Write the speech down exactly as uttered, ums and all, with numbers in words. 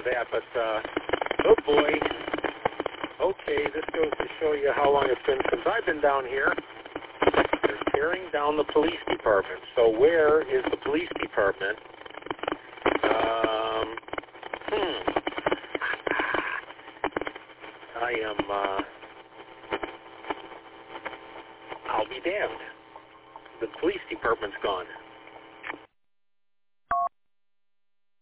that, but, uh, oh boy. Okay, this goes to show you how long it's been since I've been down here. They're tearing down the police department. So where is the police department? Um, hmm. I am, uh, I'll be damned. The police department's gone.